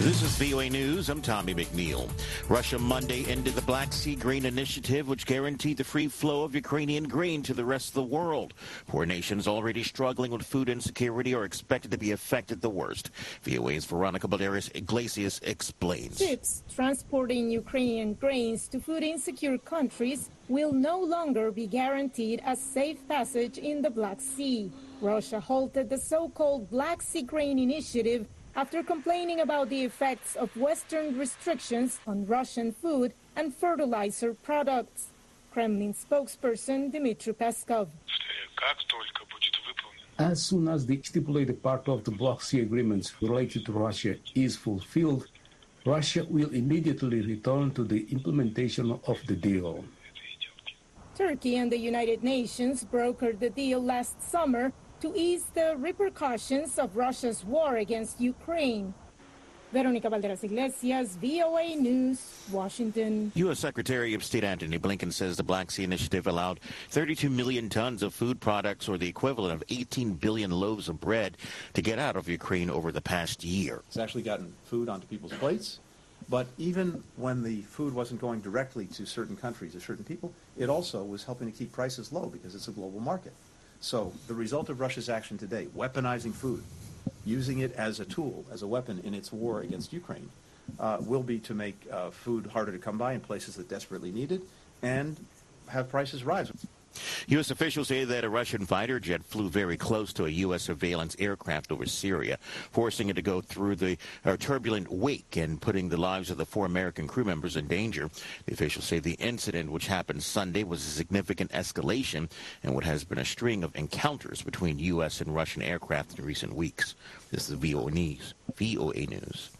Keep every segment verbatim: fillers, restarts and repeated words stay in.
This is V O A News. I'm Tommy McNeil. Russia Monday ended the Black Sea Grain Initiative, which guaranteed the free flow of Ukrainian grain to the rest of the world. Poor nations already struggling with food insecurity are expected to be affected the worst. V O A's Veronica Balderas Iglesias explains. Ships transporting Ukrainian grains to food insecure countries will no longer be guaranteed a safe passage in the Black Sea. Russia halted the so-called Black Sea Grain Initiative after complaining about the effects of Western restrictions on Russian food and fertilizer products. Kremlin spokesperson Dmitry Peskov. As soon as the stipulated part of the Black Sea agreements related to Russia is fulfilled, Russia will immediately return to the implementation of the deal. Turkey and the United Nations brokered the deal last summer to ease the repercussions of Russia's war against Ukraine. Veronica Balderas Iglesias, V O A News, Washington. U S. Secretary of State Antony Blinken says the Black Sea Initiative allowed thirty-two million tons of food products, or the equivalent of eighteen billion loaves of bread, to get out of Ukraine over the past year. It's actually gotten food onto people's plates. But even when the food wasn't going directly to certain countries or certain people, it also was helping to keep prices low because it's a global market. So the result of Russia's action today, weaponizing food, using it as a tool, as a weapon in its war against Ukraine, uh, will be to make uh, food harder to come by in places that desperately need it and have prices rise. U S officials say that a Russian fighter jet flew very close to a U S surveillance aircraft over Syria, forcing it to go through the uh, turbulent wake and putting the lives of the four American crew members in danger. The officials say the incident, which happened Sunday, was a significant escalation in what has been a string of encounters between U S and Russian aircraft in recent weeks. This is V O A News. V O A News.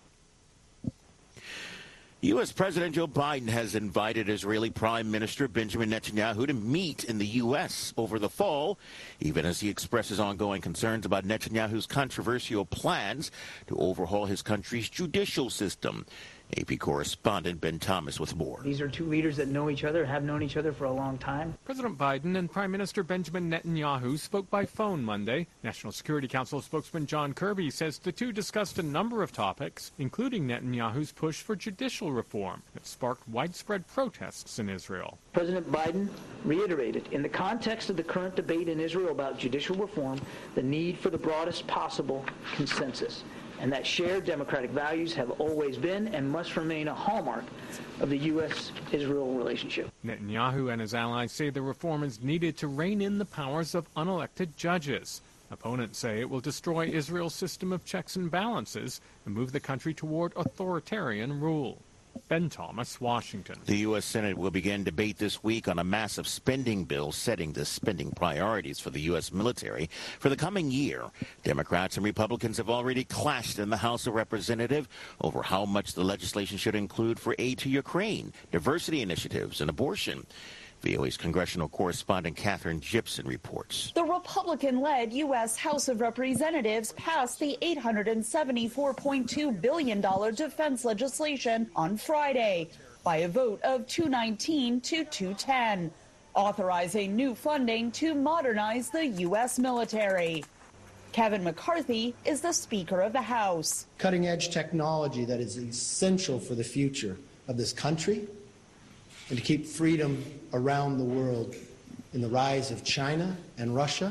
U S. President Joe Biden has invited Israeli Prime Minister Benjamin Netanyahu to meet in the U S over the fall, even as he expresses ongoing concerns about Netanyahu's controversial plans to overhaul his country's judicial system. A P correspondent Ben Thomas with more. These are two leaders that know each other, have known each other for a long time. President Biden and Prime Minister Benjamin Netanyahu spoke by phone Monday. National Security Council spokesman John Kirby says the two discussed a number of topics, including Netanyahu's push for judicial reform that sparked widespread protests in Israel. President Biden reiterated, in the context of the current debate in Israel about judicial reform, the need for the broadest possible consensus, and that shared democratic values have always been and must remain a hallmark of the U S Israel relationship. Netanyahu and his allies say the reform is needed to rein in the powers of unelected judges. Opponents say it will destroy Israel's system of checks and balances and move the country toward authoritarian rule. Ben Thomas, Washington. The U S. Senate will begin debate this week on a massive spending bill setting the spending priorities for the U S military for the coming year. Democrats and Republicans have already clashed in the House of Representatives over how much the legislation should include for aid to Ukraine, diversity initiatives, and abortion. V O A's congressional correspondent Katherine Gibson reports. The Republican-led U S. House of Representatives passed the eight hundred seventy-four point two billion dollars defense legislation on Friday by a vote of two nineteen to two ten, authorizing new funding to modernize the U S military. Kevin McCarthy is the Speaker of the House. Cutting-edge technology that is essential for the future of this country and to keep freedom around the world in the rise of China and Russia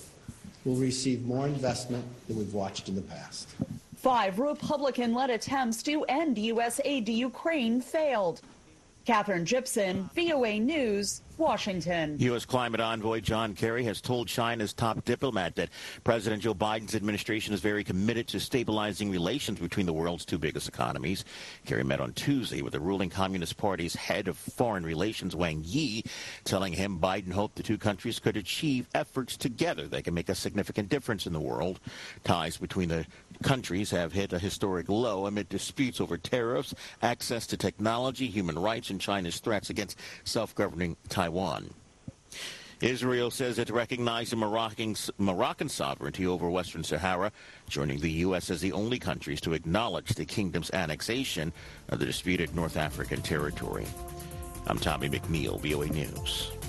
will receive more investment than we've watched in the past. Five Republican-led attempts to end U S aid to Ukraine failed. Katherine Gibson, V O A News, Washington. U S climate envoy John Kerry has told China's top diplomat that President Joe Biden's administration is very committed to stabilizing relations between the world's two biggest economies. Kerry met on Tuesday with the ruling Communist Party's head of foreign relations, Wang Yi, telling him Biden hoped the two countries could achieve efforts together that can make a significant difference in the world. Ties between the countries have hit a historic low amid disputes over tariffs, access to technology, human rights, and China's threats against self-governing Taiwan. Israel says it recognized Moroccan, Moroccan sovereignty over Western Sahara, joining the U S as the only countries to acknowledge the kingdom's annexation of the disputed North African territory. I'm Tommy McNeil, V O A News.